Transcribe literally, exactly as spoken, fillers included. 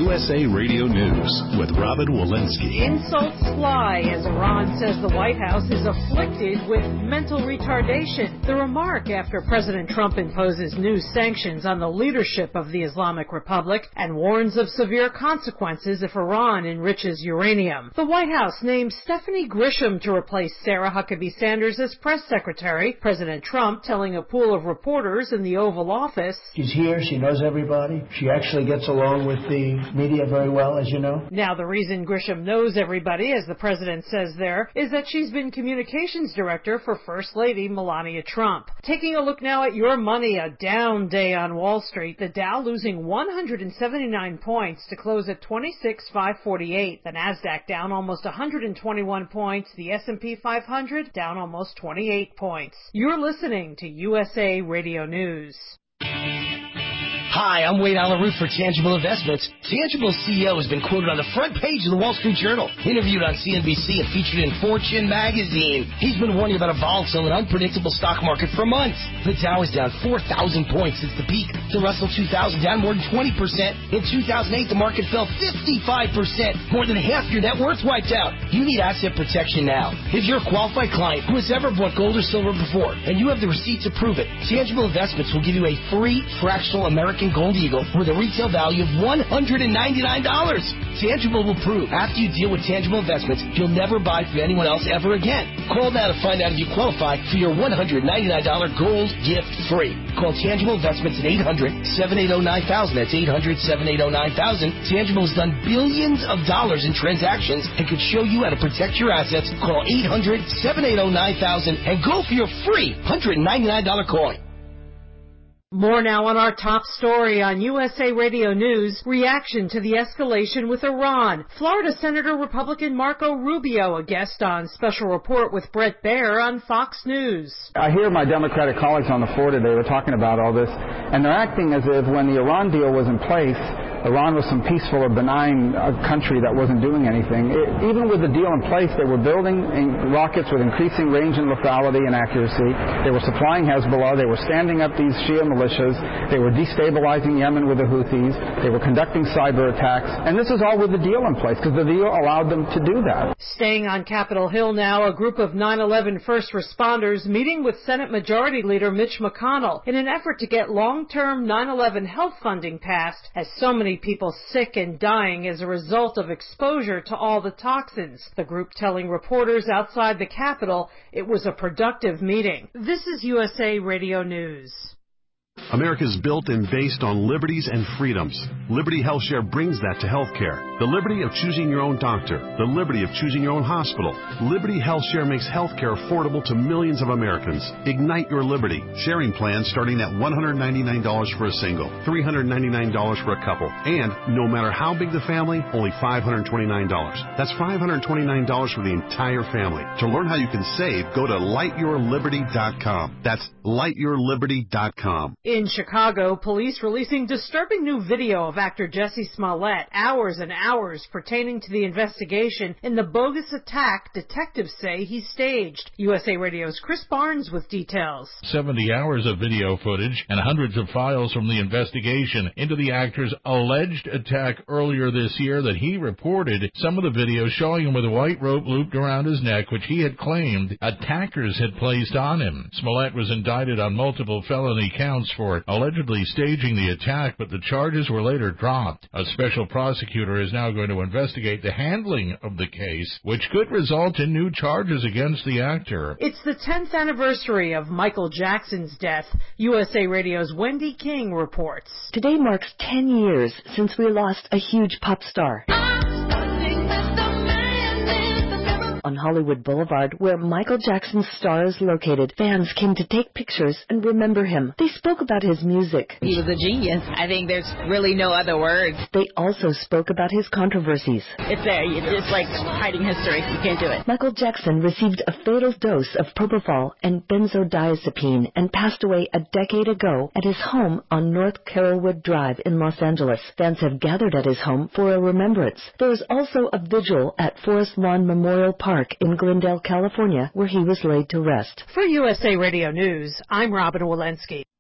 U S A Radio News with Robin Walensky. Insults fly as Iran says the White House is afflicted with mental retardation. The remark after President Trump imposes new sanctions on the leadership of the Islamic Republic and warns of severe consequences if Iran enriches uranium. The White House named Stephanie Grisham to replace Sarah Huckabee Sanders as press secretary. President Trump telling a pool of reporters in the Oval Office, "She's here, she knows everybody, she actually gets along with the media very well, as you know." Now the reason Grisham knows everybody, as the president says there, is that she's been communications director for First Lady Melania Trump. Taking a look now at your money, a down day on Wall Street. The Dow losing one hundred seventy-nine points to close at twenty-six thousand five hundred forty-eight. The Nasdaq down almost one hundred twenty-one points. The S and P five hundred down almost twenty-eight points. You're listening to U S A Radio News. Hi, I'm Wade Alaroot for Tangible Investments. Tangible's C E O has been quoted on the front page of the Wall Street Journal, interviewed on C N B C, and featured in Fortune magazine. He's been warning about a volatile and unpredictable stock market for months. The Dow is down four thousand points since the peak. The Russell two thousand down more than twenty percent. In two thousand eight, the market fell fifty-five percent. More than half your net worth wiped out. You need asset protection now. If you're a qualified client who has ever bought gold or silver before, and you have the receipts to prove it, Tangible Investments will give you a free fractional American Gold Eagle with a retail value of one hundred ninety-nine dollars. Tangible will prove after you deal with Tangible Investments, you'll never buy from anyone else ever again. Call now to find out if you qualify for your one hundred ninety-nine dollars gold gift free. Call Tangible Investments at eight hundred, seven eight zero, nine thousand. That's eight hundred, seven eight zero, nine thousand. Tangible has done billions of dollars in transactions and could show you how to protect your assets. Call eight hundred, seven eight zero, nine thousand and go for your free one hundred ninety-nine dollars coin. More now on our top story on U S A Radio News, reaction to the escalation with Iran. Florida Senator Republican Marco Rubio, a guest on Special Report with Bret Baier on Fox News. I hear my Democratic colleagues on the floor today were talking about all this, and they're acting as if when the Iran deal was in place, Iran was some peaceful or benign uh, country that wasn't doing anything. It, even with the deal in place, they were building in rockets with increasing range and lethality and accuracy. They were supplying Hezbollah. They were standing up these Shia militias. They were destabilizing Yemen with the Houthis. They were conducting cyber attacks. And this is all with the deal in place because the deal allowed them to do that. Staying on Capitol Hill now, a group of nine eleven first responders meeting with Senate Majority Leader Mitch McConnell in an effort to get long-term nine eleven health funding passed, as so many people sick and dying as a result of exposure to all the toxins. The group telling reporters outside the Capitol it was a productive meeting. This is U S A Radio News. America is built and based on liberties and freedoms. Liberty HealthShare brings that to healthcare. The liberty of choosing your own doctor. The liberty of choosing your own hospital. Liberty HealthShare makes healthcare affordable to millions of Americans. Ignite your liberty. Sharing plans starting at one hundred ninety-nine dollars for a single, three hundred ninety-nine dollars for a couple, and no matter how big the family, only five hundred twenty-nine dollars. That's five hundred twenty-nine dollars for the entire family. To learn how you can save, go to light your liberty dot com. That's light your liberty dot com. In Chicago, police releasing disturbing new video of actor Jussie Smollett, hours and hours pertaining to the investigation in the bogus attack detectives say he staged. U S A Radio's Chris Barnes with details. seventy hours of video footage and hundreds of files from the investigation into the actor's alleged attack earlier this year that he reported. Some of the video showing him with a white rope looped around his neck, which he had claimed attackers had placed on him. Smollett was indicted on multiple felony counts for allegedly staging the attack, but the charges were later dropped. A special prosecutor is now going to investigate the handling of the case, which could result in new charges against the actor. It's the tenth anniversary of Michael Jackson's death. U S A Radio's Wendy King reports. Today marks ten years since we lost a huge pop star. On Hollywood Boulevard, where Michael Jackson's star is located, fans came to take pictures and remember him. They spoke about his music. He was a genius. I think there's really no other words. They also spoke about his controversies. It's there. It's just like hiding history. You can't do it. Michael Jackson received a fatal dose of propofol and benzodiazepine and passed away a decade ago at his home on North Carrollwood Drive in Los Angeles. Fans have gathered at his home for a remembrance. There is also a vigil at Forest Lawn Memorial Park in Glendale, California, where he was laid to rest. For U S A Radio News, I'm Robin Walensky.